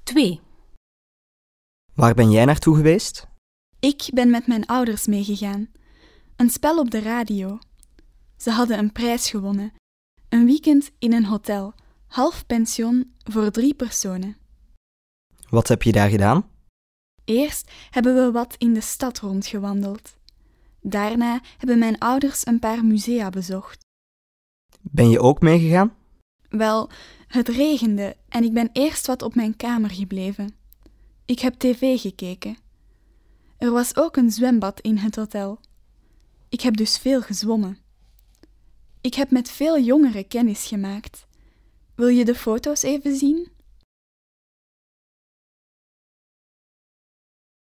2. Waar ben jij naartoe geweest? Ik ben met mijn ouders meegegaan. Een spel op de radio. Ze hadden een prijs gewonnen. Een weekend in een hotel, half pension voor 3 personen. Wat heb je daar gedaan? Eerst hebben we wat in de stad rondgewandeld. Daarna hebben mijn ouders een paar musea bezocht. Ben je ook meegegaan? Wel, het regende en ik ben eerst wat op mijn kamer gebleven. Ik heb tv gekeken. Er was ook een zwembad in het hotel. Ik heb dus veel gezwommen. Ik heb met veel jongeren kennis gemaakt. Wil je de foto's even zien?